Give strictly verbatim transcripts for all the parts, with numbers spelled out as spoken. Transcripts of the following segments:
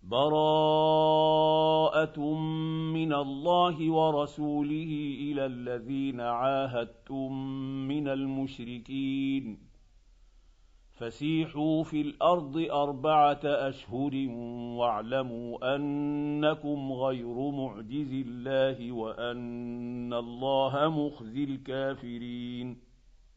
بَرَاءَةٌ مِّنَ اللَّهِ وَرَسُولِهِ إِلَى الَّذِينَ عَاهَدتُّم مِّنَ الْمُشْرِكِينَ فَسِيحُوا فِي الْأَرْضِ أَرْبَعَةَ أَشْهُرٍ وَاعْلَمُوا أَنَّكُمْ غَيْرُ مُعْجِزِي اللَّهِ وَأَنَّ اللَّهَ مُخْزِي الْكَافِرِينَ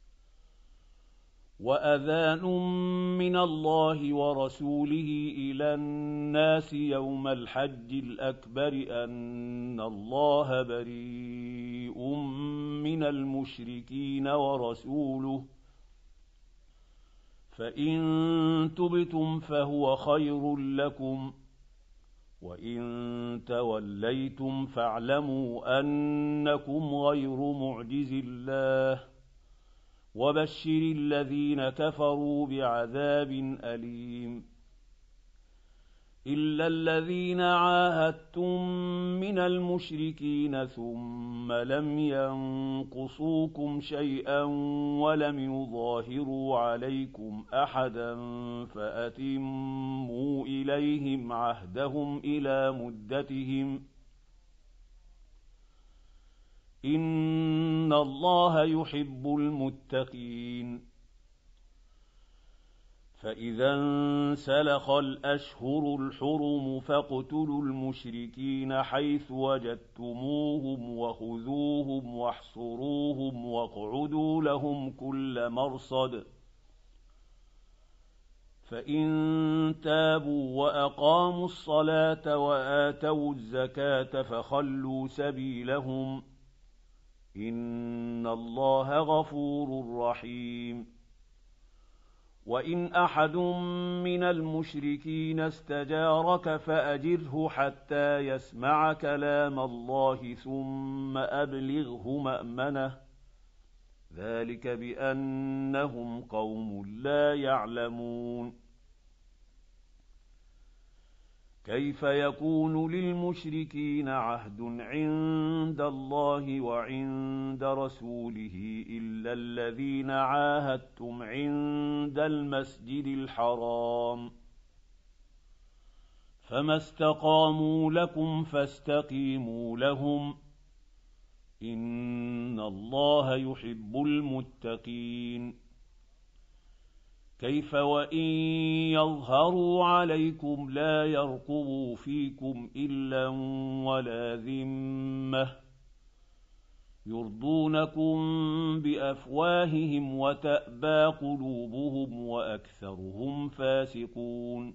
وَأَذَانٌ مِّنَ اللَّهِ وَرَسُولِهِ إِلَى النَّاسِ يَوْمَ الْحَجِّ الْأَكْبَرِ أَنَّ اللَّهَ بَرِيءٌ مِّنَ الْمُشْرِكِينَ وَرَسُولُهُ فَإِن تُبْتُمْ فَهُوَ خَيْرٌ لَّكُمْ وَإِن تَوَلَّيْتُمْ فَاعْلَمُوا أَنَّكُمْ غَيْرُ مُعْجِزِي اللَّهِ وَبَشِّرِ الَّذِينَ كَفَرُوا بِعَذَابٍ أَلِيمٍ إِلَّا الَّذِينَ عَاهَدتُّم مِّنَ الْمُشْرِكِينَ ثُمَّ لَمْ يَنقُصُوكُمْ شَيْئًا وَلَمْ يُظَاهِرُوا عَلَيْكُمْ أَحَدًا فَأَتِمُّوا إِلَيْهِمْ عَهْدَهُمْ إِلَىٰ مُدَّتِهِمْ إِنَّ اللَّهَ يُحِبُّ الْمُتَّقِينَ فَإِذَا انسَلَخَ الْأَشْهُرُ الْحُرُمُ فَاقْتُلُوا الْمُشْرِكِينَ حَيْثُ وَجَدتُّمُوهُمْ وَخُذُوهُمْ وَاحْصُرُوهُمْ وَاقْعُدُوا لَهُمْ كُلَّ مَرْصَدٍ فَإِن تَابُوا وَأَقَامُوا الصَّلَاةَ وَآتَوُا الزَّكَاةَ فَخَلُّوا سَبِيلَهُمْ إِنَّ اللَّهَ غَفُورٌ رَّحِيمٌ وَإِنْ أَحَدٌ مِّنَ الْمُشْرِكِينَ اسْتَجَارَكَ فَأَجِرْهُ حَتَّىٰ يَسْمَعَ كَلَامَ اللَّهِ ثُمَّ أَبْلِغْهُ مَأْمَنَهُ ذَٰلِكَ بِأَنَّهُمْ قَوْمٌ لَّا يَعْلَمُونَ كَيْفَ يَكُونُ لِلْمُشْرِكِينَ عَهْدٌ عِندَ اللَّهِ وَعِندَ رَسُولِهِ إِلَّا الَّذِينَ عَاهَدتُّمْ عِندَ الْمَسْجِدِ الْحَرَامِ فَمَا اسْتَقَامُوا لَكُمْ فَاسْتَقِيمُوا لَهُمْ إِنَّ اللَّهَ يُحِبُّ الْمُتَّقِينَ كيف وإن يظهروا عليكم لا يرقبوا فيكم إلا ولا ذمة يرضونكم بأفواههم وتأبى قلوبهم وأكثرهم فاسقون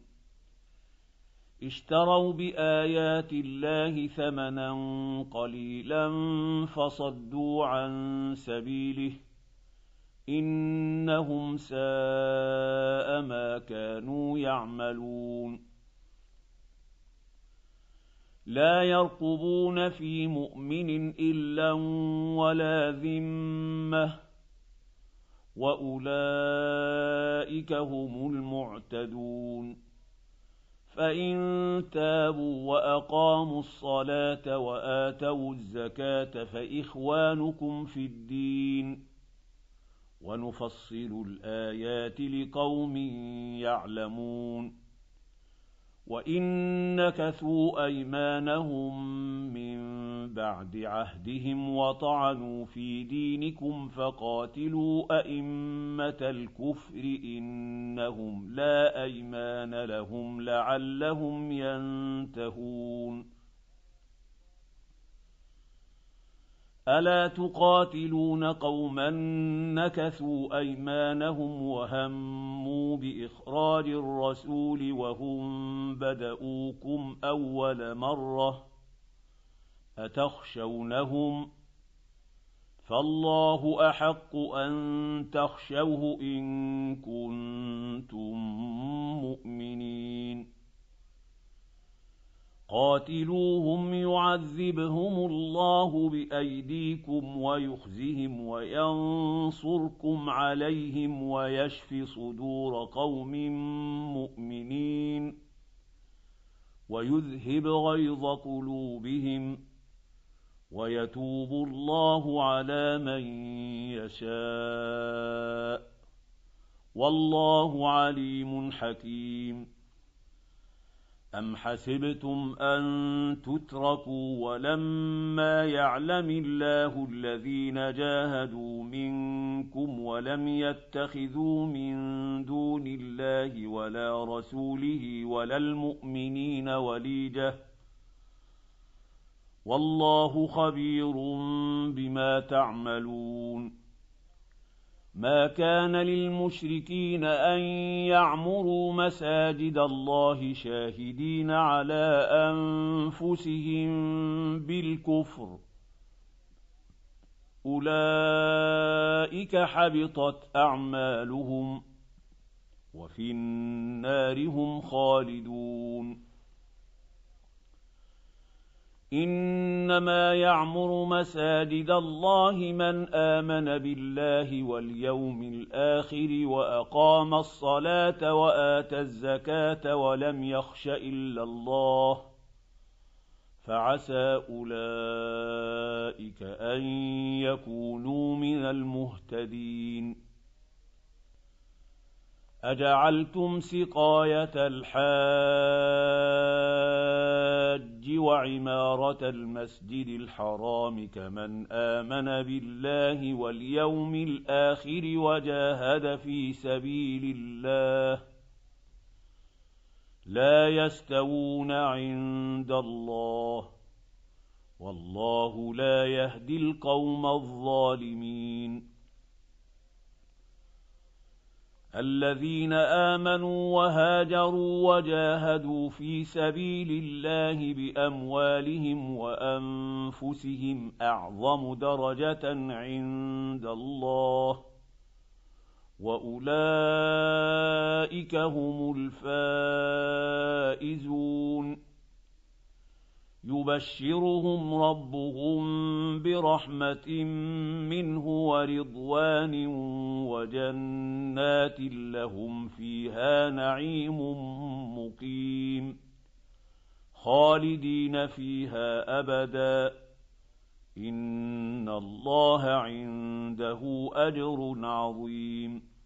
اشتروا بآيات الله ثمنا قليلا فصدوا عن سبيله إنهم ساء ما كانوا يعملون لا يرقبون في مؤمن إلا ولا ذمة وأولئك هم المعتدون فإن تابوا وأقاموا الصلاة وآتوا الزكاة فإخوانكم في الدين ونفصل الآيات لقوم يعلمون وإن نكثوا أيمانهم من بعد عهدهم وطعنوا في دينكم فقاتلوا أئمة الكفر إنهم لا أيمان لهم لعلهم ينتهون ألا تقاتلون قوما نكثوا أيمانهم وهموا بإخراج الرسول وهم بدؤوكم أول مرة أتخشونهم فالله أحق أن تخشوه إن كنتم مؤمنين قاتلوهم يعذبهم الله بأيديكم ويخزهم وينصركم عليهم ويشف صدور قوم مؤمنين ويذهب غيظ قلوبهم ويتوب الله على من يشاء والله عليم حكيم أَمْ حَسِبْتُمْ أَن تُتْرَكُوا وَلَمَّا يَعْلَمِ اللَّهُ الَّذِينَ جَاهَدُوا مِنكُمْ وَلَمْ يَتَّخِذُوا مِن دُونِ اللَّهِ وَلَا رَسُولِهِ وَلَا الْمُؤْمِنِينَ وَلِيجَةً ۚ وَاللَّهُ خَبِيرٌ بِمَا تَعْمَلُونَ. مَا كَانَ لِلْمُشْرِكِينَ أَن يَعْمُرُوا مَسَاجِدَ اللَّهِ شَاهِدِينَ عَلَىٰ أَنفُسِهِم بِالْكُفْرِ ۚ أُولَٰئِكَ حَبِطَتْ أَعْمَالُهُمْ وَفِي النَّارِ هُمْ خَالِدُونَ. إِنَّمَا يَعْمُرُ مَسَاجِدَ اللَّهِ مَنْ آمَنَ بِاللَّهِ وَالْيَوْمِ الْآخِرِ وَأَقَامَ الصَّلَاةَ وَآتَى الزَّكَاةَ وَلَمْ يَخْشَ إِلَّا اللَّهَ ۖ فَعَسَىٰ أُولَٰئِكَ أَن يَكُونُوا مِنَ الْمُهْتَدِينَ. أَجَعَلْتُمْ سِقَايَةَ الْحَاجِّ وَعِمَارَةَ الْمَسْجِدِ الْحَرَامِ كَمَنْ آمَنَ بِاللَّهِ وَالْيَوْمِ الْآخِرِ وَجَاهَدَ فِي سَبِيلِ اللَّهِ ۚ لَا يَسْتَوُونَ عِندَ اللَّهِ ۗ وَاللَّهُ لَا يَهْدِي الْقَوْمَ الظَّالِمِينَ. الَّذِينَ آمَنُوا وَهَاجَرُوا وَجَاهَدُوا فِي سَبِيلِ اللَّهِ بِأَمْوَالِهِمْ وَأَنفُسِهِمْ أَعْظَمُ دَرَجَةً عِندَ اللَّهِ ۗ وَأُولَٰئِكَ هُمُ الْفَائِزُونَ. يُبَشِّرُهُمْ رَبُّهُم بِرَحْمَةٍ مِّنْهُ وَرِضْوَانٍ وَجَنَّاتٍ لَّهُمْ فِيهَا نَعِيمٌ مُّقِيمٌ خَالِدِينَ فِيهَا أَبَدًا ۚ إِنَّ اللَّهَ عِندَهُ أَجْرٌ عَظِيمٌ.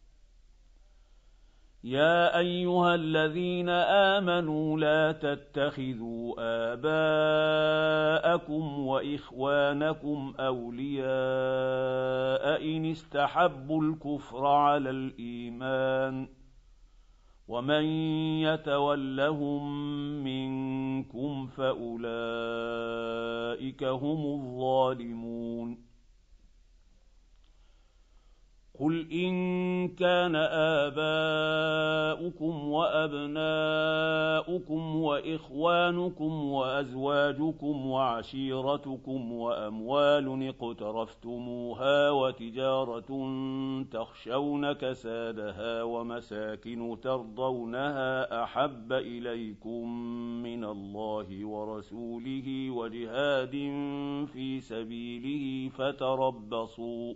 يَا أَيُّهَا الَّذِينَ آمَنُوا لَا تَتَّخِذُوا آبَاءَكُمْ وَإِخْوَانَكُمْ أَوْلِيَاءَ إِنِ اسْتَحَبُّوا الْكُفْرَ عَلَى الْإِيمَانِ ۚ وَمَن يَتَوَلَّهُم مِّنكُمْ فَأُولَٰئِكَ هُمُ الظَّالِمُونَ. قُلْ إِن كَانَ آبَاؤُكُمْ وَأَبْنَاؤُكُمْ وَإِخْوَانُكُمْ وَأَزْوَاجُكُمْ وَعَشِيرَتُكُمْ وَأَمْوَالٌ اقْتَرَفْتُمُوهَا وَتِجَارَةٌ تَخْشَوْنَ كَسَادَهَا وَمَسَاكِنُ تَرْضَوْنَهَا أَحَبَّ إِلَيْكُم مِّنَ اللَّهِ وَرَسُولِهِ وَجِهَادٍ فِي سَبِيلِهِ فَتَرَبَّصُوا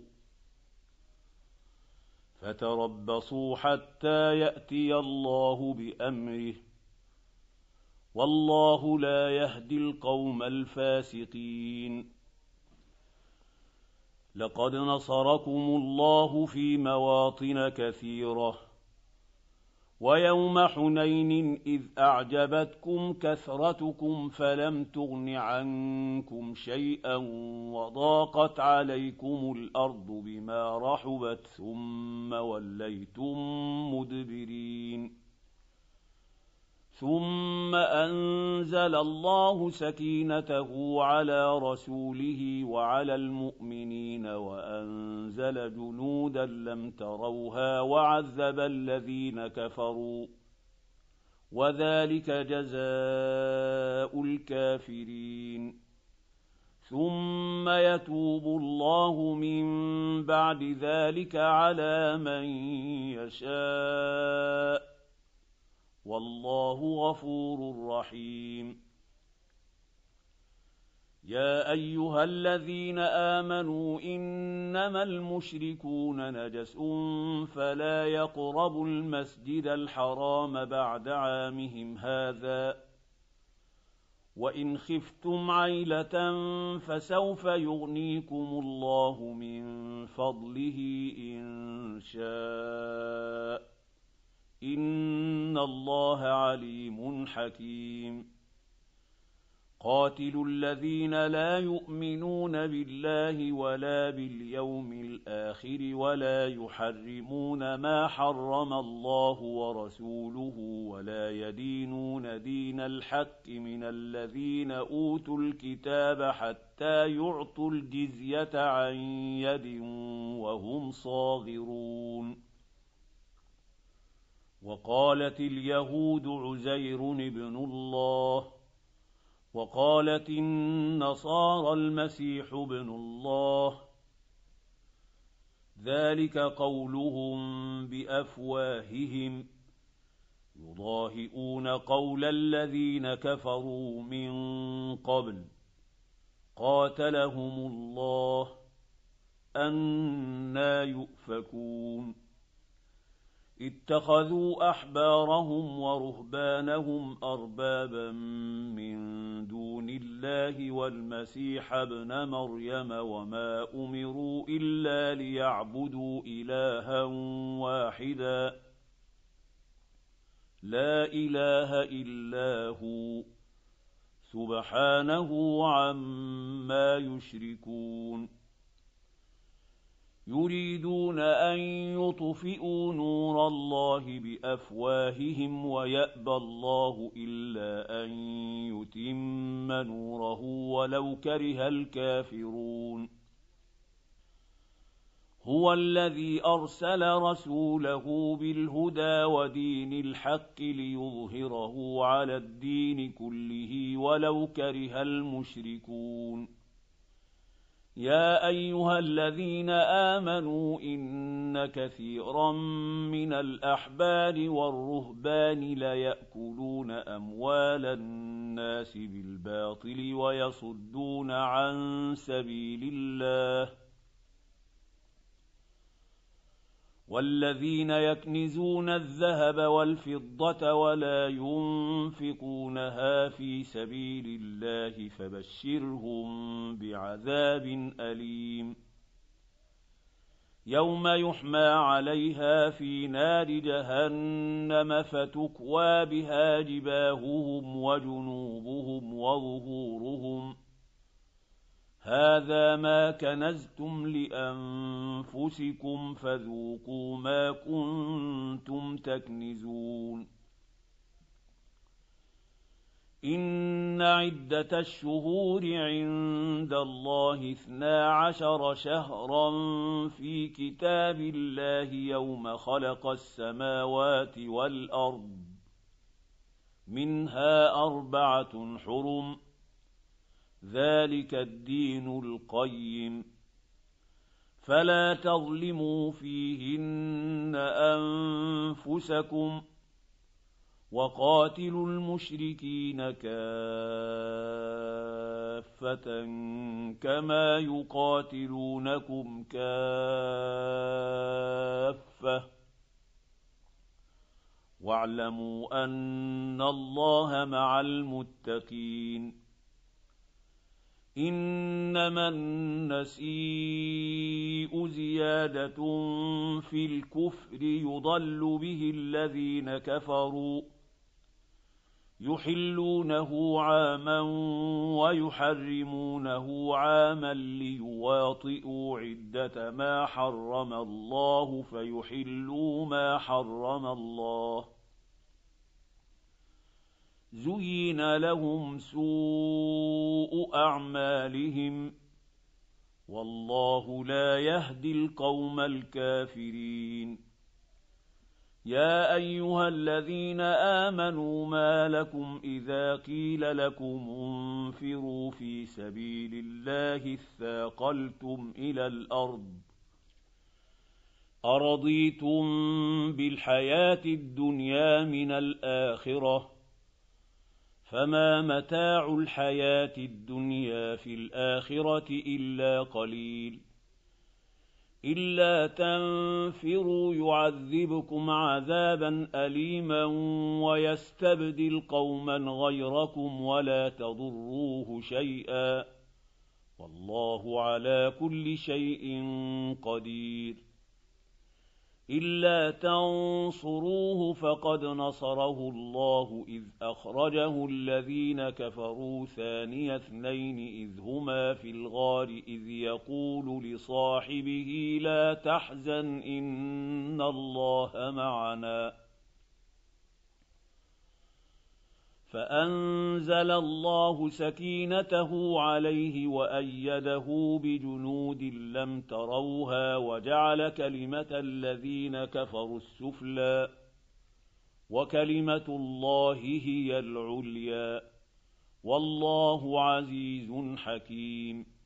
فتربصوا حتى يأتي الله بأمره، والله لا يهدي القوم الفاسقين. لقد نصركم الله في مواطن كثيرة، ويوم حنين إذ أعجبتكم كثرتكم فلم تغن عنكم شيئا وضاقت عليكم الأرض بما رحبت ثم وليتم مدبرين. ثم أنزل الله سكينته على رسوله وعلى المؤمنين وأنزل جنودا لم تروها وعذب الذين كفروا، وذلك جزاء الكافرين. ثم يتوب الله من بعد ذلك على من يشاء، والله غفور رحيم. يا أيها الذين آمنوا إنما المشركون نجس فلا يقربوا المسجد الحرام بعد عامهم هذا، وإن خفتم عيلة فسوف يغنيكم الله من فضله إن شاء، إِنَّ اللَّهَ عَلِيمٌ حَكِيمٌ قاتلوا الذين لا يؤمنون بالله ولا باليوم الآخر ولا يحرمون ما حرم الله ورسوله ولا يدينون دين الحق من الذين أوتوا الكتاب حتى يعطوا الجزية عن يد وهم صاغرون وقالت اليهود عزير ابن الله وقالت النصارى المسيح ابن الله ذلك قولهم بأفواههم يضاهئون قول الذين كفروا من قبل قاتلهم الله أنى يؤفكون اتخذوا أحبارهم ورهبانهم أربابا من دون الله والمسيح ابن مريم وما أمروا إلا ليعبدوا إلها واحدا لا إله إلا هو سبحانه عما يشركون يريدون أن يطفئوا نور الله بأفواههم ويأبى الله إلا أن يتم نوره ولو كره الكافرون هو الذي أرسل رسوله بالهدى ودين الحق ليظهره على الدين كله ولو كره المشركون يا أيها الذين آمنوا إن كثيرا من الأحبار والرهبان ليأكلون أموال الناس بالباطل ويصدون عن سبيل الله والذين يكنزون الذهب والفضة ولا ينفقونها في سبيل الله فبشرهم بعذاب أليم يوم يحمى عليها في نار جهنم فتكوى بها جباههم وجنوبهم وظهورهم هذا ما كنزتم لأنفسكم فذوقوا ما كنتم تكنزون إن عدة الشهور عند الله اثنا عشر شهرا في كتاب الله يوم خلق السماوات والأرض منها أربعة حرم ذلك الدين القيم فلا تظلموا فيهن أنفسكم وقاتلوا المشركين كافة كما يقاتلونكم كافة واعلموا أن الله مع المتقين إنما النسيء زيادة في الكفر يضل به الذين كفروا يحلونه عاما ويحرمونه عاما ليواطئوا عدة ما حرم الله فيحلوا ما حرم الله زين لهم سوء أعمالهم والله لا يهدي القوم الكافرين يا أيها الذين آمنوا ما لكم إذا قيل لكم انفروا في سبيل الله اثاقلتم إلى الأرض أرضيتم بالحياة الدنيا من الآخرة فما متاع الحياة الدنيا في الآخرة إلا قليل إلا تنفروا يعذبكم عذابا أليما ويستبدل قوما غيركم ولا تضروه شيئا والله على كل شيء قدير إلا تنصروه فقد نصره الله إذ أخرجه الذين كفروا ثاني اثنين إذ هما في الغار إذ يقول لصاحبه لا تحزن إن الله معنا فأنزل الله سكينته عليه وأيده بجنود لم تروها وجعل كلمة الذين كفروا السفلى وكلمة الله هي العليا والله عزيز حكيم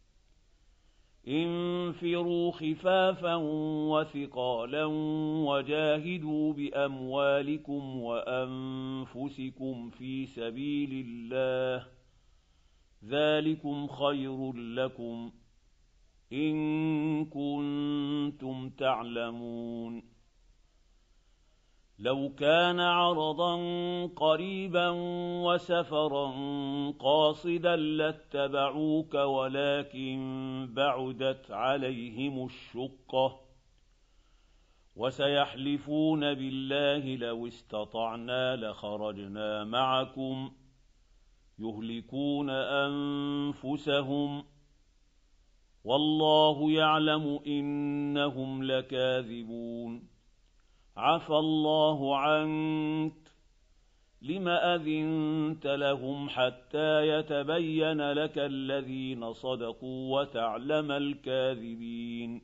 انفروا خفافا وثقالا وجاهدوا بأموالكم وأنفسكم في سبيل الله ذلكم خير لكم إن كنتم تعلمون لو كان عرضا قريبا وسفرا قاصدا لاتبعوك ولكن بعدت عليهم الشقة وسيحلفون بالله لو استطعنا لخرجنا معكم يهلكون أنفسهم والله يعلم إنهم لكاذبون عفى الله عنك لم أذنت لهم حتى يتبين لك الذين صدقوا وتعلم الكاذبين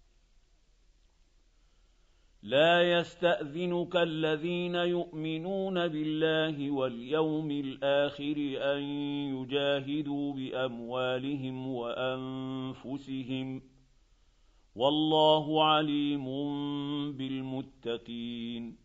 لا يستأذنك الذين يؤمنون بالله واليوم الآخر أن يجاهدوا بأموالهم وأنفسهم والله عليم بالمتقين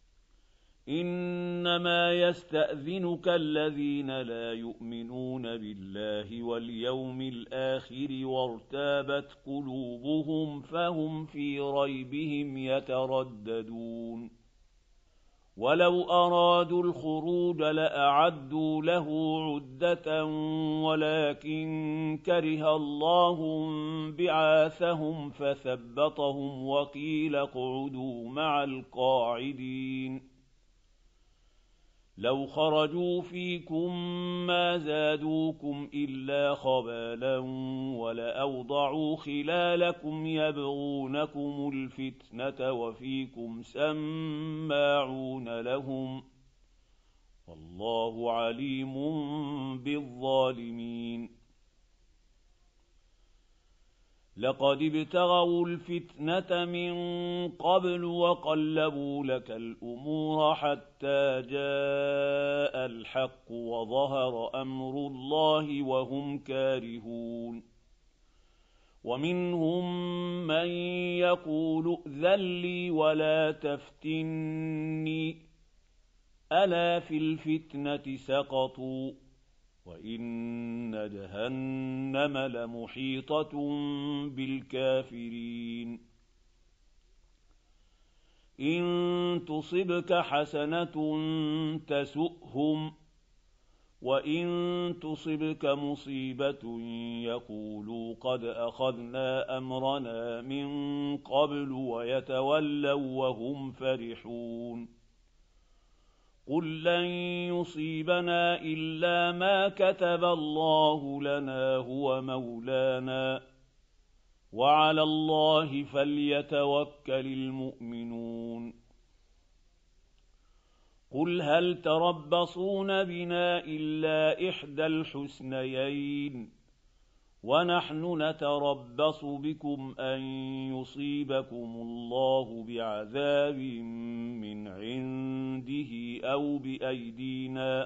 إنما يستأذنك الذين لا يؤمنون بالله واليوم الآخر وارتابت قلوبهم فهم في ريبهم يترددون ولو أرادوا الخروج لأعدوا له عدة ولكن كره الله بعاثهم فثبطهم وقيل اقعدوا مع القاعدين لو خرجوا فيكم ما زادوكم إلا خبالا ولأوضعوا خلالكم يبغونكم الفتنة وفيكم سماعون لهم والله عليم بالظالمين لقد ابتغوا الفتنة من قبل وقلبوا لك الأمور حتى جاء الحق وظهر أمر الله وهم كارهون ومنهم من يقول ائذن لي ولا تفتني ألا في الفتنة سقطوا وإن جهنم لمحيطة بالكافرين إن تصبك حسنة تسؤهم وإن تصبك مصيبة يقولوا قد أخذنا أمرنا من قبل ويتولوا وهم فرحون قل لن يصيبنا إلا ما كتب الله لنا هو مولانا وعلى الله فليتوكل المؤمنون قل هل تربصون بنا إلا إحدى الحسنيين ونحن نتربص بكم أن يصيبكم الله بعذاب من عنده أو بأيدينا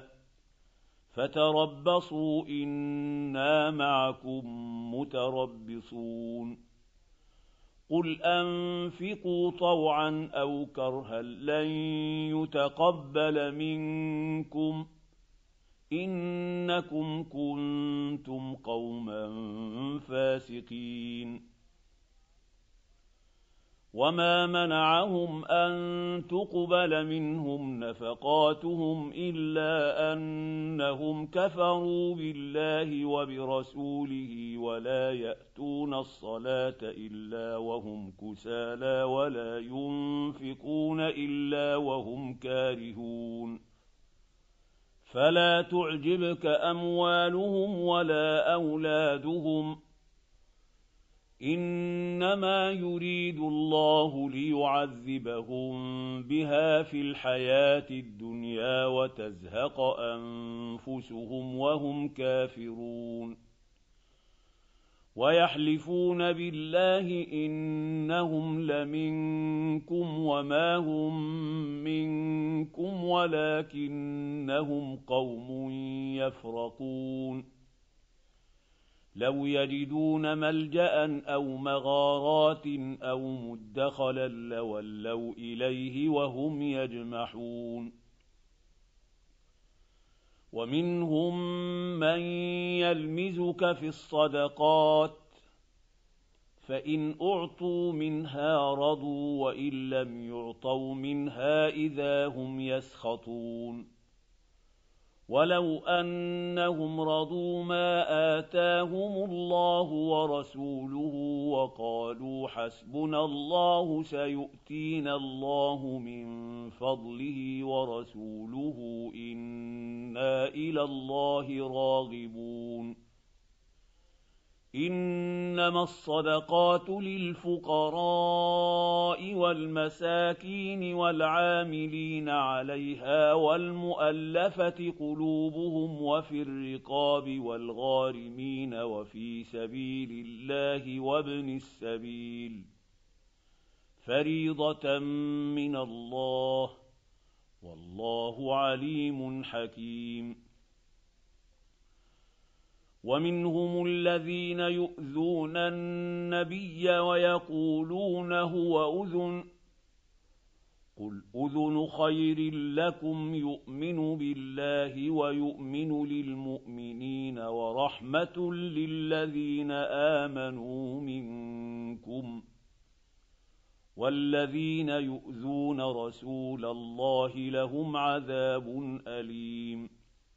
فتربصوا إنا معكم متربصون قل أنفقوا طوعا أو كرها لن يتقبل منكم إنكم كنتم قوما فاسقين وما منعهم أن تقبل منهم نفقاتهم إلا أنهم كفروا بالله وبرسوله ولا يأتون الصلاة إلا وهم كسالى ولا ينفقون إلا وهم كارهون فلا تعجبك أموالهم ولا أولادهم إنما يريد الله ليعذبهم بها في الحياة الدنيا وتزهق أنفسهم وهم كافرون ويحلفون بالله إنهم لمنكم وما هم منكم ولكنهم قوم يفرقون لو يجدون ملجأ أو مغارات أو مدخلا لولوا إليه وهم يجمحون ومنهم من يلمزك في الصدقات فإن أعطوا منها رضوا وإن لم يعطوا منها إذا هم يسخطون ولو أنهم رضوا ما آتاهم الله ورسوله وقالوا حسبنا الله سيؤتينا الله من فضله ورسوله إنا إلى الله راغبون إنما الصدقات للفقراء والمساكين والعاملين عليها والمؤلفة قلوبهم وفي الرقاب والغارمين وفي سبيل الله وابن السبيل فريضة من الله والله عليم حكيم ومنهم الذين يؤذون النبي ويقولون هو أذن قل أذن خير لكم يؤمن بالله ويؤمن للمؤمنين ورحمة للذين آمنوا منكم والذين يؤذون رسول الله لهم عذاب أليم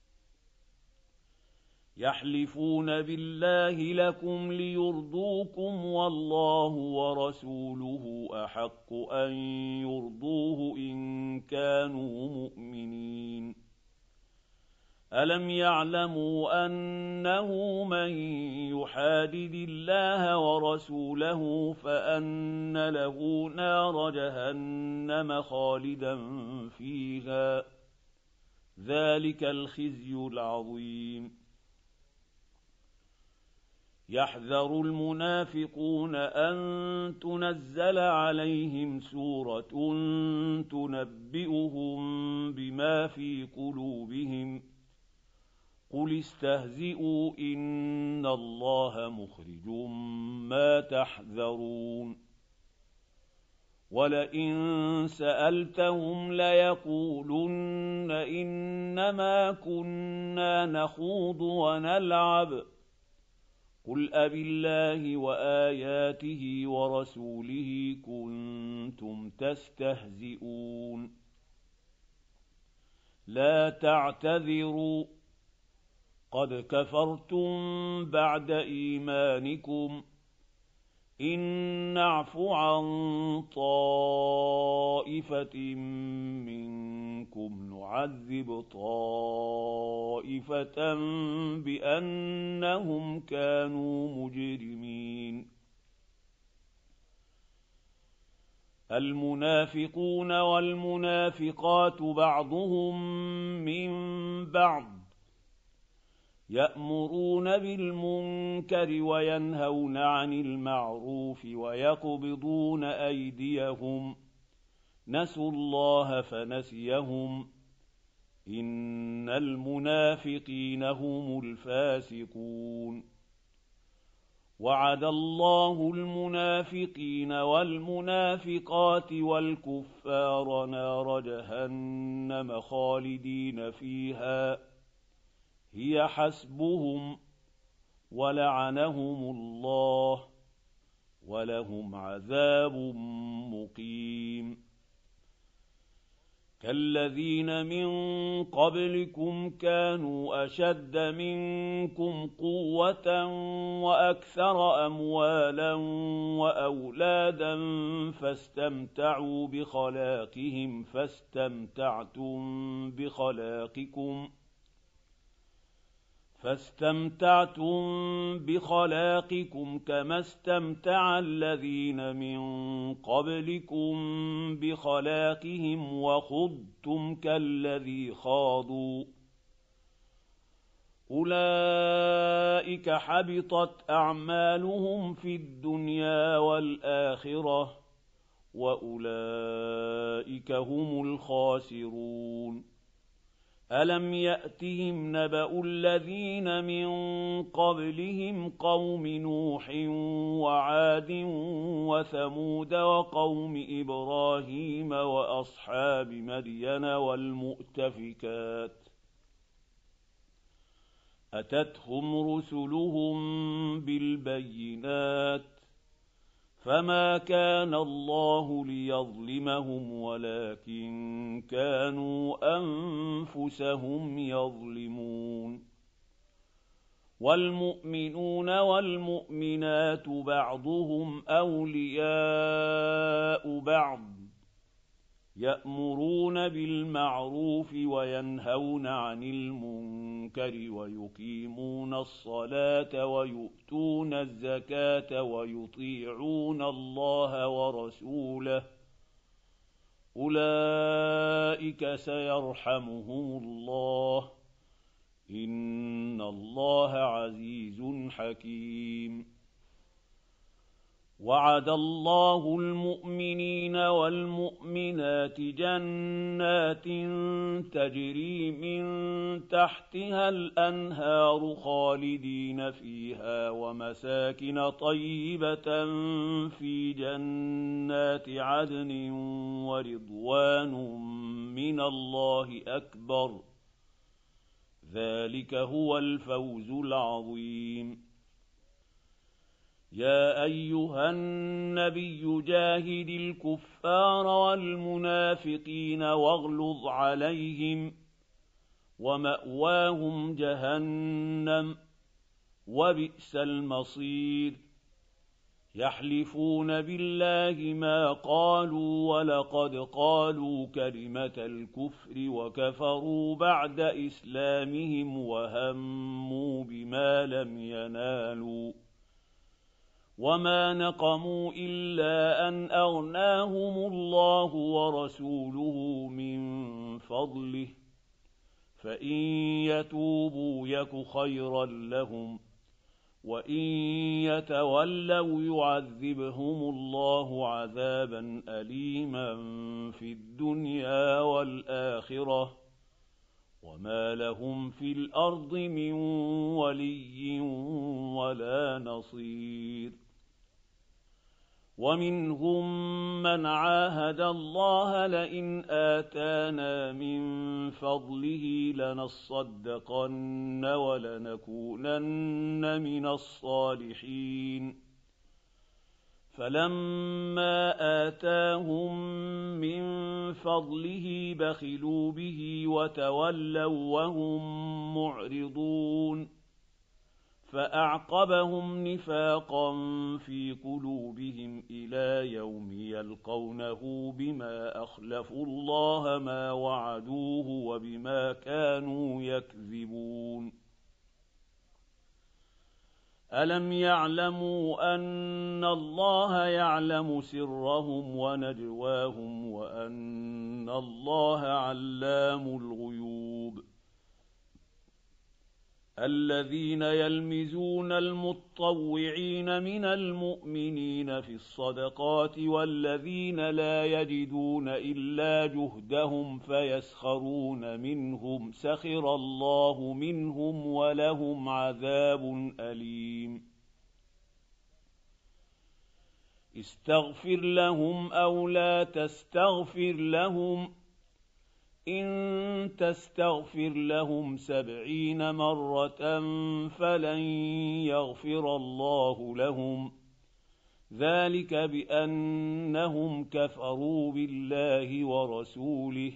يحلفون بالله لكم ليرضوكم والله ورسوله أحق أن يرضوه إن كانوا مؤمنين ألم يعلموا أنه من يحادد الله ورسوله فأن له نار جهنم خالدا فيها ذلك الخزي العظيم يحذر المنافقون أن تنزل عليهم سورة تنبئهم بما في قلوبهم قل استهزئوا إن الله مخرج ما تحذرون ولئن سألتهم ليقولن إنما كنا نخوض ونلعب قل أبالله وآياته ورسوله كنتم تستهزئون لا تعتذروا قد كفرتم بعد إيمانكم إن نعف عن طائفة منكم نعذب طائفة بأنهم كانوا مجرمين المنافقون والمنافقات بعضهم من بعض يأمرون بالمنكر وينهون عن المعروف ويقبضون أيديهم نسوا الله فنسيهم إن المنافقين هم الفاسقون وعد الله المنافقين والمنافقات والكفار نار جهنم خالدين فيها هي حسبهم ولعنهم الله وَلَهُمْ عَذَابٌ مُّقِيمٌ كَالَّذِينَ مِن قَبْلِكُمْ كَانُوا أَشَدَّ مِنكُمْ قُوَّةً وَأَكْثَرَ أَمْوَالًا وَأَوْلَادًا فَاسْتَمْتَعُوا بِخَلَاقِهِمْ فَاسْتَمْتَعْتُم بِخَلَاقِكُمْ فاستمتعتم بخلاقكم كما استمتع الذين من قبلكم بخلاقهم وخضتم كالذي خاضوا أولئك حبطت أعمالهم في الدنيا والآخرة وأولئك هم الخاسرون أَلَمْ يَأْتِهِمْ نَبَأُ الَّذِينَ مِن قَبْلِهِمْ قَوْمِ نُوحٍ وَعَادٍ وَثَمُودَ وَقَوْمِ إِبْرَاهِيمَ وَأَصْحَابِ مَدْيَنَ وَالْمُؤْتَفِكَاتِ ۚ أَتَتْهُمْ رُسُلُهُم بِالْبَيِّنَاتِ فَمَا كَانَ اللَّهُ لِيَظْلِمَهُمْ وَلَٰكِن كَانُوا أَنفُسَهُمْ يَظْلِمُونَ وَالْمُؤْمِنُونَ وَالْمُؤْمِنَاتُ بَعْضُهُمْ أَوْلِيَاءُ بَعْضٍ يَأْمُرُونَ بِالْمَعْرُوفِ وَيَنْهَوْنَ عَنِ الْمُنكَرِ وَيُقِيمُونَ الصَّلَاةَ وَيُؤْتُونَ الزَّكَاةَ وَيُطِيعُونَ اللَّهَ وَرَسُولَهُ ۚ أُولَٰئِكَ سَيَرْحَمُهُمُ اللَّهُ ۗ إِنَّ اللَّهَ عَزِيزٌ حَكِيمٌ وَعَدَ اللَّهُ الْمُؤْمِنِينَ وَالْمُؤْمِنَاتِ جَنَّاتٍ تَجْرِي مِن تَحْتِهَا الْأَنْهَارُ خَالِدِينَ فِيهَا وَمَسَاكِنَ طَيِّبَةً فِي جَنَّاتِ عَدْنٍ وَرِضْوَانٌ مِّنَ اللَّهِ أَكْبَرُ ۚ ذَٰلِكَ هُوَ الْفَوْزُ الْعَظِيمُ يَا أَيُّهَا النَّبِيُّ جَاهِدِ الْكُفَّارَ وَالْمُنَافِقِينَ وَاغْلُظْ عَلَيْهِمْ ۚ وَمَأْوَاهُمْ جَهَنَّمُ ۖ وَبِئْسَ الْمَصِيرُ يَحْلِفُونَ بِاللَّهِ مَا قَالُوا وَلَقَدْ قَالُوا كَلِمَةَ الْكُفْرِ وَكَفَرُوا بَعْدَ إِسْلَامِهِمْ وَهَمُّوا بِمَا لَمْ يَنَالُوا ۚ وَمَا نَقَمُوا إِلَّا أَنْ أَغْنَاهُمُ اللَّهُ وَرَسُولُهُ مِن فَضْلِهِ ۚ فَإِن يَتُوبُوا يَكُ خَيْرًا لَّهُمْ ۖ وَإِن يَتَوَلَّوْا يُعَذِّبْهُمُ اللَّهُ عَذَابًا أَلِيمًا فِي الدُّنْيَا وَالْآخِرَةِ ۚ وَمَا لَهُمْ فِي الْأَرْضِ مِن وَلِيٍّ وَلَا نَصِيرٍ وَمِنْهُم مَّنْ عَاهَدَ اللَّهَ لَئِنْ آتَانَا مِن فَضْلِهِ لَنَصَّدَّقَنَّ وَلَنَكُونَنَّ مِنَ الصَّالِحِينَ فَلَمَّا آتَاهُم مِّن فَضْلِهِ بَخِلُوا بِهِ وَتَوَلَّوا وَّهُم مُّعْرِضُونَ فَأَعْقَبَهُمْ نِفَاقًا فِي قُلُوبِهِمْ إِلَىٰ يَوْمِ يَلْقَوْنَهُ بِمَا أَخْلَفُوا اللَّهَ مَا وَعَدُوهُ وَبِمَا كَانُوا يَكْذِبُونَ أَلَمْ يَعْلَمُوا أَنَّ اللَّهَ يَعْلَمُ سِرَّهُمْ وَنَجْوَاهُمْ وَأَنَّ اللَّهَ عَلَّامُ الْغُيُوبِ الَّذِينَ يَلْمِزُونَ الْمُطَّوِّعِينَ مِنَ الْمُؤْمِنِينَ فِي الصَّدَقَاتِ وَالَّذِينَ لَا يَجِدُونَ إِلَّا جُهْدَهُمْ فَيَسْخَرُونَ مِنْهُمْ سَخِرَ اللَّهُ مِنْهُمْ وَلَهُمْ عَذَابٌ أَلِيمٌ اسْتَغْفِرْ لَهُمْ أَوْ لَا تَسْتَغْفِرْ لَهُمْ إِن تَسْتَغْفِرْ لَهُمْ سَبْعِينَ مَرَّةً فَلَن يَغْفِرَ اللَّهُ لَهُمْ ۚ ذلك بأنهم كفروا بالله ورسوله،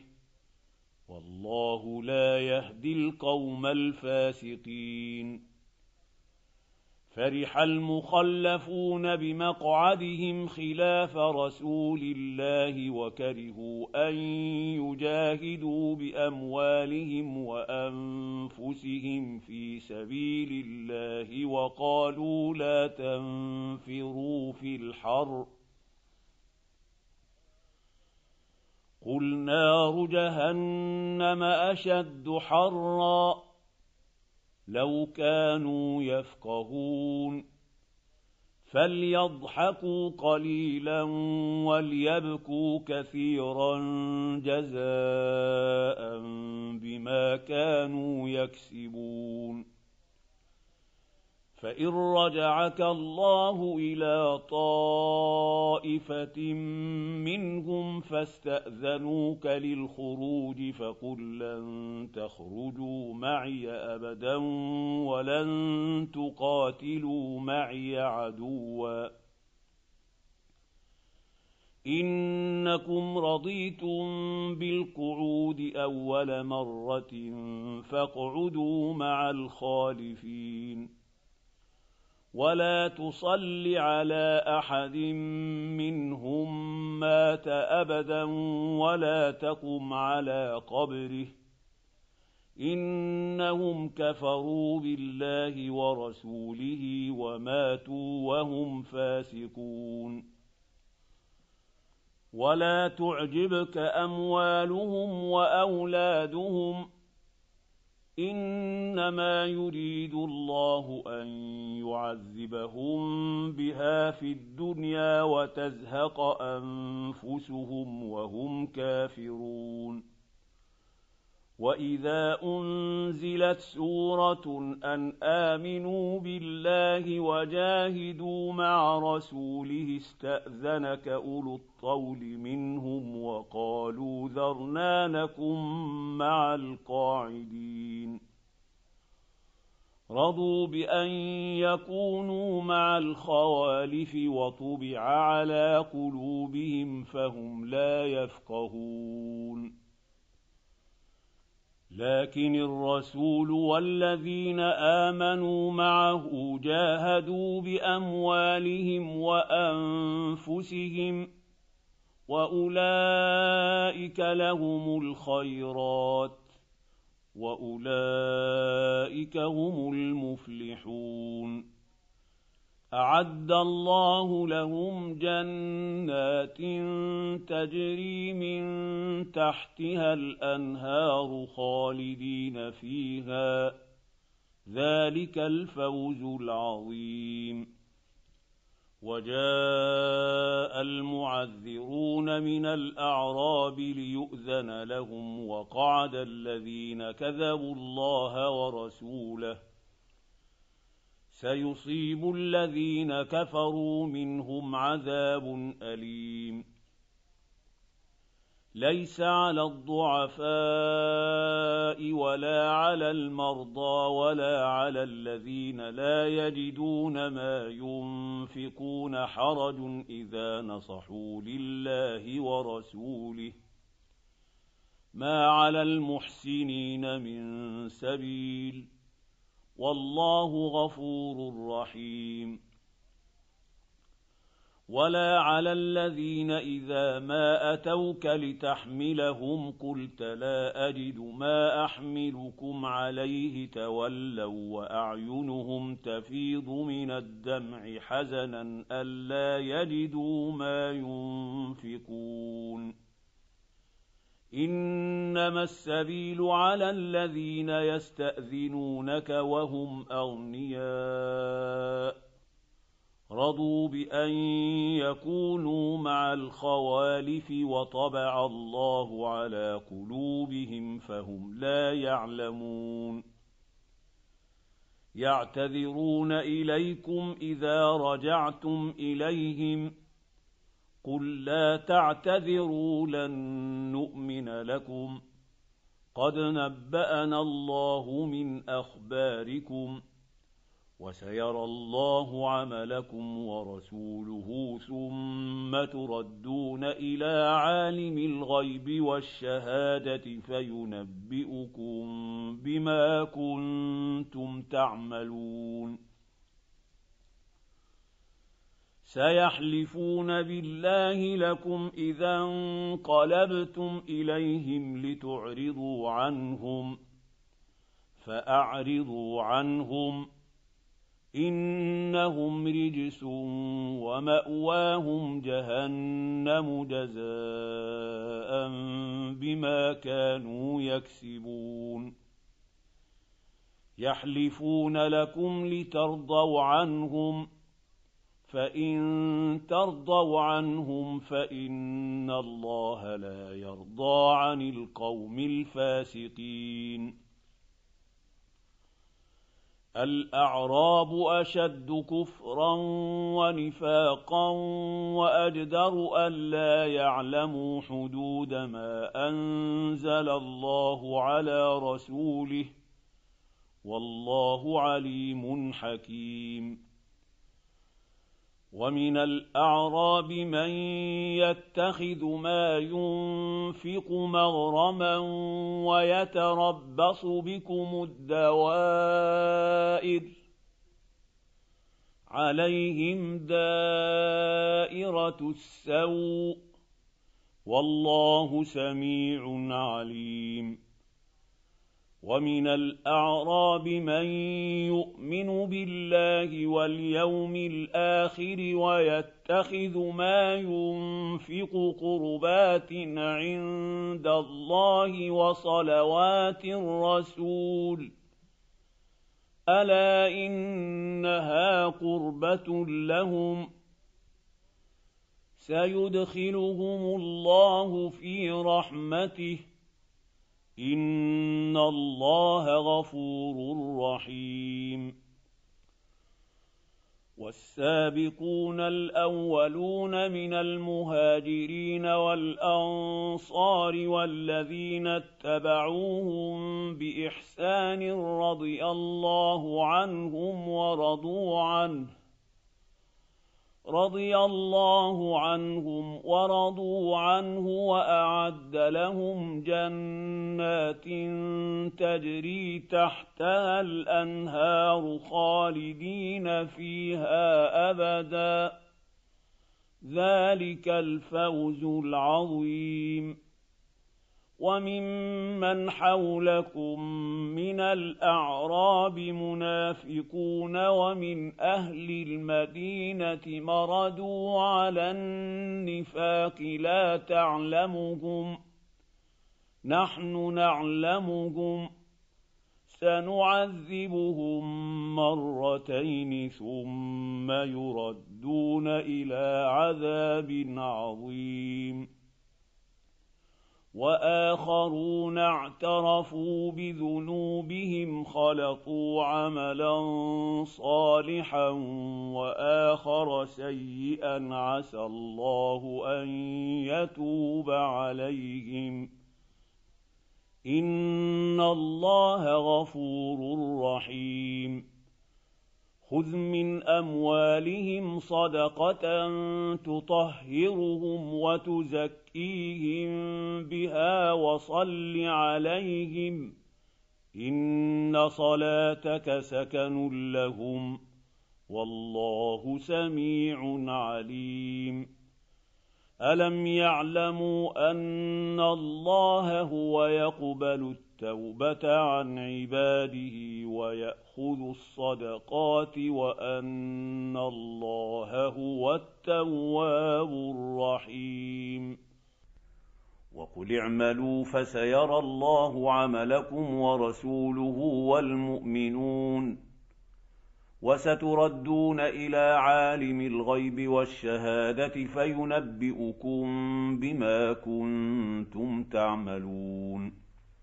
والله لا يهدي القوم الفاسقين. فرح المخلفون بمقعدهم خلاف رسول الله وكرهوا أن يجاهدوا بأموالهم وأنفسهم في سبيل الله وقالوا لا تنفروا في الحر، قل نار جهنم أشد حرا لو كانوا يفقهون. فليضحكوا قليلا وليبكوا كثيرا جزاء بما كانوا يكسبون. فإن رجعك الله إلى طائفة منهم فاستأذنوك للخروج فقل لن تخرجوا معي أبدا ولن تقاتلوا معي عدوا إنكم رضيتم بالقعود أول مرة فاقعدوا مع الخالفين. ولا تصل على أحد منهم مات أبدا ولا تقم على قبره إنهم كفروا بالله ورسوله وماتوا وهم فاسقون. ولا تعجبك أموالهم وأولادهم إنما يريد الله أن يعذبهم بها في الدنيا وتزهق أنفسهم وهم كافرون. وإذا أنزلت سورة أن آمنوا بالله وجاهدوا مع رسوله استأذنك أولو الطول منهم وقالوا ذرنا نكن مع القاعدين. رضوا بأن يكونوا مع الخوالف وطبع على قلوبهم فهم لا يفقهون. لكن الرسول والذين آمنوا معه جاهدوا بأموالهم وأنفسهم وأولئك لهم الخيرات وأولئك هم المفلحون. أعد الله لهم جنات تجري من تحتها الأنهار خالدين فيها ذلك الفوز العظيم. وجاء المعذرون من الأعراب ليؤذن لهم وقعد الذين كذبوا الله ورسوله سيصيب الذين كفروا منهم عذاب أليم. ليس على الضعفاء ولا على المرضى ولا على الذين لا يجدون ما ينفقون حرج إذا نصحوا لله ورسوله ما على المحسنين من سبيل والله غفور رحيم. ولا على الذين إذا ما أتوك لتحملهم قلت لا أجد ما أحملكم عليه تولوا وأعينهم تفيض من الدمع حزنا ألا يجدوا ما ينفقون. إنما السبيل على الذين يستأذنونك وهم أغنياء رضوا بأن يكونوا مع الخوالف وطبع الله على قلوبهم فهم لا يعلمون. يعتذرون إليكم إذا رجعتم إليهم قل لا تعتذروا لن نؤمن لكم قد نبأنا الله من أخباركم وسيرى الله عملكم ورسوله ثم تردون إلى عالم الغيب والشهادة فينبئكم بما كنتم تعملون سيحلفون بالله لكم إذا انقلبتم إليهم لتعرضوا عنهم فأعرضوا عنهم إنهم رجس ومأواهم جهنم جزاء بما كانوا يكسبون يحلفون لكم لترضوا عنهم فإن ترضوا عنهم فإن الله لا يرضى عن القوم الفاسقين الأعراب أشد كفرا ونفاقا وأجدر ألا يعلموا حدود ما أنزل الله على رسوله والله عليم حكيم ومن الأعراب من يتخذ ما ينفق مغرما ويتربص بكم الدوائر عليهم دائرة السوء والله سميع عليم ومن الأعراب من يؤمن بالله واليوم الآخر ويتخذ ما ينفق قربات عند الله وصلوات الرسول ألا إنها قربة لهم سيدخلهم الله في رحمته إن الله غفور رحيم والسابقون الأولون من المهاجرين والأنصار والذين اتبعوهم بإحسان رضي الله عنهم ورضوا عنه رضي الله عنهم ورضوا عنه وأعد لهم جنات تجري تحتها الأنهار خالدين فيها أبدا ذلك الفوز العظيم وممن حولكم من الأعراب منافقون ومن أهل المدينة مردوا على النفاق لا تعلمهم نحن نعلمهم سنعذبهم مرتين ثم يردون إلى عذاب عظيم وآخرون اعترفوا بذنوبهم خلطوا عملا صالحا وآخر سيئا عسى الله أن يتوب عليهم إن الله غفور رحيم خذ من أموالهم صدقة تطهرهم وتزكيهم بها وصل عليهم إن صلاتك سكن لهم والله سميع عليم ألم يعلموا أن الله هو يقبل التوبة عن عباده ويأخذ الصدقات وأن الله هو التواب الرحيم وقل اعملوا فسيرى الله عملكم ورسوله والمؤمنون وستردون إلى عالم الغيب والشهادة فينبئكم بما كنتم تعملون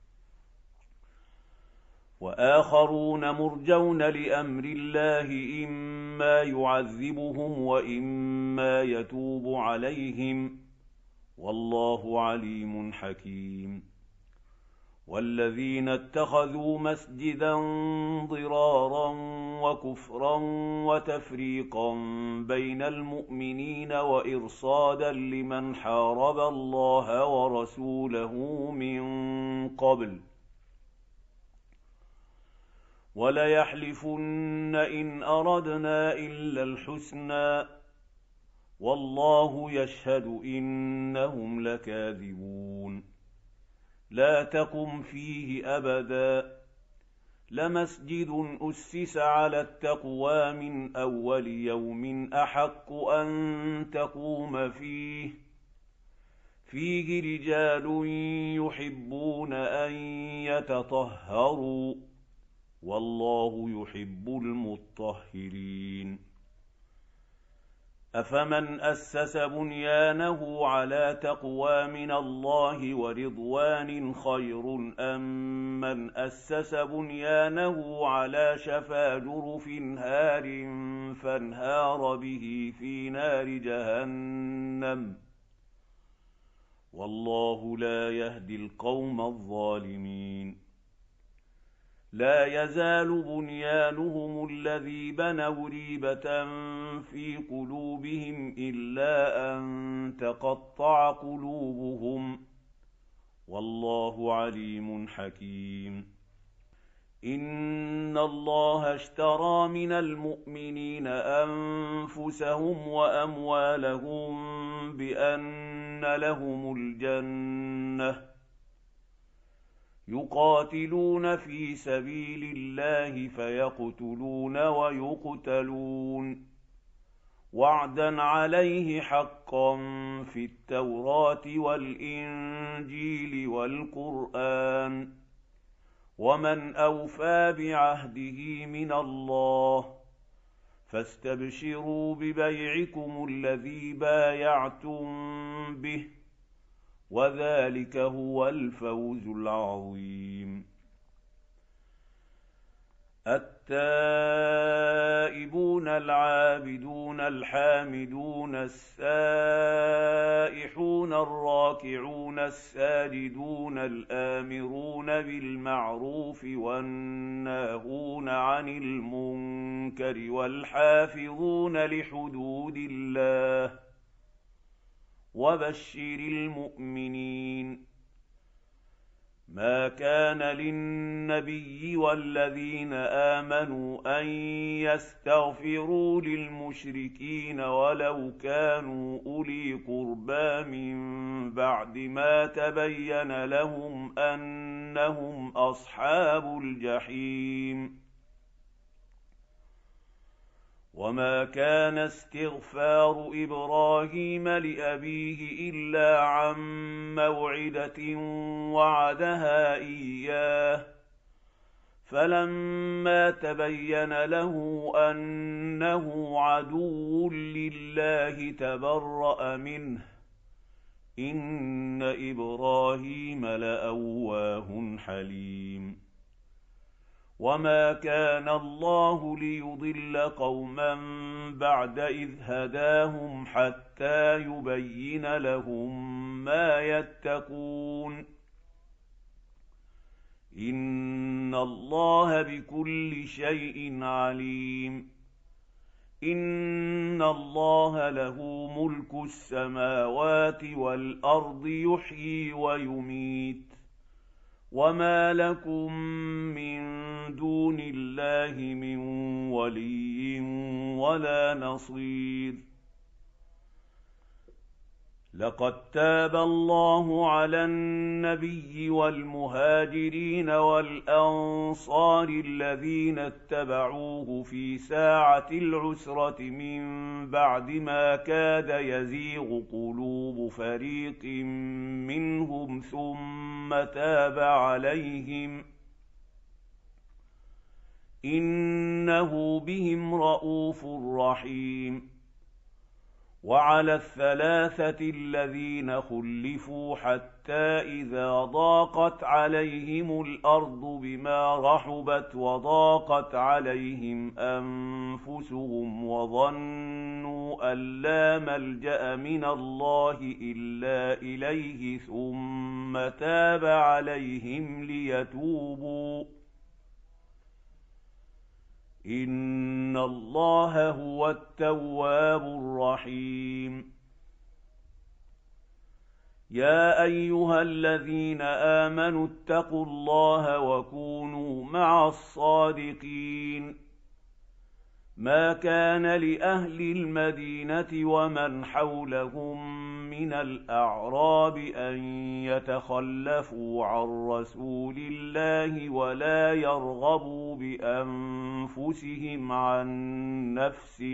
وآخرون مرجون لأمر الله إما يعذبهم وإما يتوب عليهم والله عليم حكيم والذين اتخذوا مسجدا ضرارا وكفرا وتفريقا بين المؤمنين وإرصادا لمن حارب الله ورسوله من قبل وليحلفن إن أردنا إلا الحسنى والله يشهد إنهم لكاذبون لا تقم فيه أبدا لمسجد أسس على التقوى من أول يوم أحق أن تقوم فيه فيه رجال يحبون أن يتطهروا والله يحب المطهرين أفمن أسس بنيانه على تقوى من الله ورضوان خير أم من أسس بنيانه على شفا جرف هار فانهار به في نار جهنم والله لا يهدي القوم الظالمين لا يزال بنيانهم الذي بنوا ريبة في قلوبهم إلا أن تقطع قلوبهم والله عليم حكيم إن الله اشترى من المؤمنين أنفسهم وأموالهم بأن لهم الجنة يقاتلون في سبيل الله فيقتلون ويقتلون وعدا عليه حقا في التوراة والإنجيل والقرآن ومن أوفى بعهده من الله فاستبشروا ببيعكم الذي بايعتم به وذلك هو الفوز العظيم التائبون العابدون الحامدون السائحون الراكعون الساجدون الآمرون بالمعروف والناهون عن المنكر والحافظون لحدود الله وبشر المؤمنين ما كان للنبي والذين آمنوا أن يستغفروا للمشركين ولو كانوا أولي قربى من بعد ما تبين لهم أنهم أصحاب الجحيم وما كان استغفار إبراهيم لأبيه إلا عن موعدة وعدها إياه فلما تبين له أنه عدو لله تبرأ منه إن إبراهيم لأواه حليم وما كان الله ليضل قوما بعد إذ هداهم حتى يبين لهم ما يتقون إن الله بكل شيء عليم إن الله له ملك السماوات والأرض يحيي ويميت وما لكم من دون الله من ولي ولا نصير لقد تاب الله على النبي والمهاجرين والأنصار الذين اتبعوه في ساعة العسرة من بعد ما كاد يزيغ قلوب فريق منهم ثم تاب عليهم إنه بهم رءوف رحيم وعلى الثلاثة الذين خلفوا حتى حتى إذا ضاقت عليهم الأرض بما رحبت وضاقت عليهم أنفسهم وظنوا أن لا ملجأ من الله إلا إليه ثم تاب عليهم ليتوبوا إن الله هو التواب الرحيم. يا أيها الذين آمنوا اتقوا الله وكونوا مع الصادقين. ما كان لأهل المدينة ومن حولهم من الأعراب أن يتخلفوا عن رسول الله ولا يرغبوا بأنفسهم عن نفسه،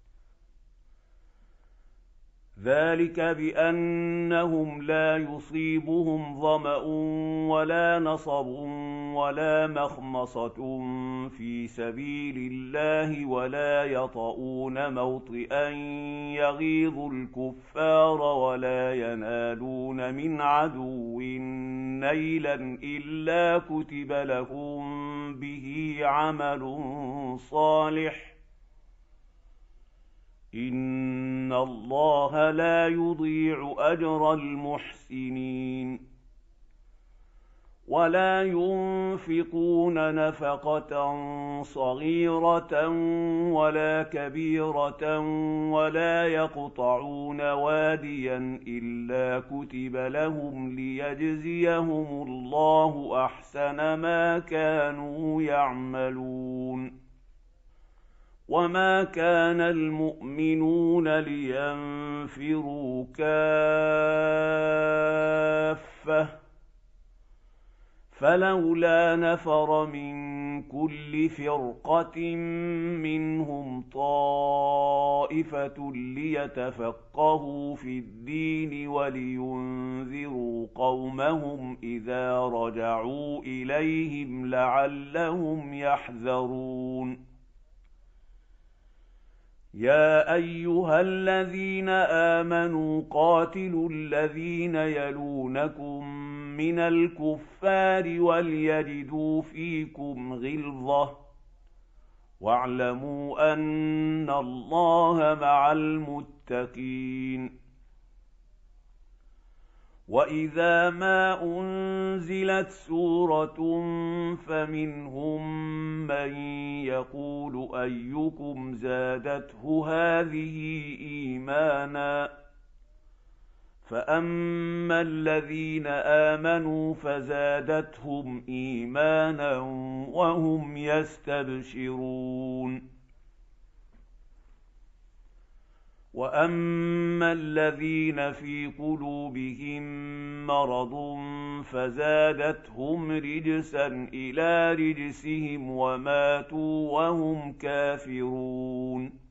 ذلك بأنهم لا يصيبهم ظمأ ولا نصب ولا مخمصة في سبيل الله ولا يطؤون موطئا يغيظ الكفار ولا ينالون من عدو نيلا إلا كتب لهم به عمل صالح، إن الله لا يضيع أجر المحسنين. ولا ينفقون نفقة صغيرة ولا كبيرة ولا يقطعون واديا إلا كتب لهم ليجزيهم الله أحسن ما كانوا يعملون. وما كان المؤمنون لينفروا كافة فلولا نفر من كل فرقة منهم طائفة ليتفقهوا في الدين ولينذروا قومهم إذا رجعوا إليهم لعلهم يحذرون. يا أيها الذين آمنوا قاتلوا الذين يلونكم من الكفار وليجدوا فيكم غلظة واعلموا أن الله مع المتقين. وإذا ما أنزلت سورة فمنهم من يقول أيكم زادته هذه إيمانا، فأما الذين آمنوا فزادتهم إيمانا وهم يستبشرون. وأما الذين في قلوبهم مرض فزادتهم رجسا إلى رجسهم وماتوا وهم كافرون.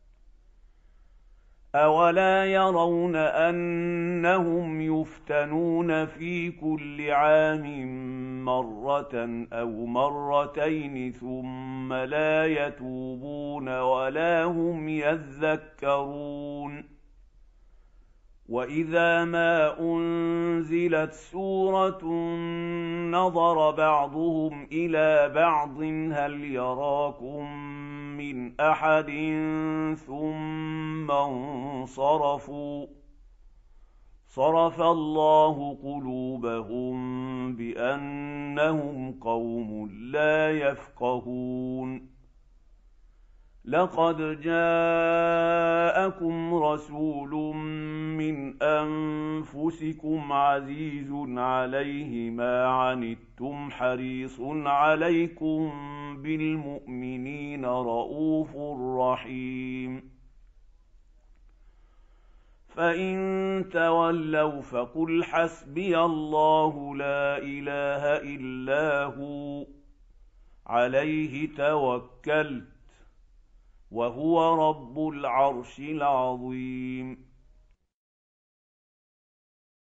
أولا يرون أنهم يفتنون في كل عام مرة أو مرتين ثم لا يتوبون ولا هم يذكرون. وإذا ما أنزلت سورة نظر بعضهم إلى بعض هل يراكم من أحد ثم انصرفوا صرف الله قلوبهم بأنهم قوم لا يفقهون. لقد جاءكم رسول من أنفسكم عزيز عليه ما عنتم حريص عليكم بالمؤمنين رءوف رحيم. فإن تولوا فقل حسبي الله لا إله إلا هو عليه توكلت وهو رب العرش العظيم.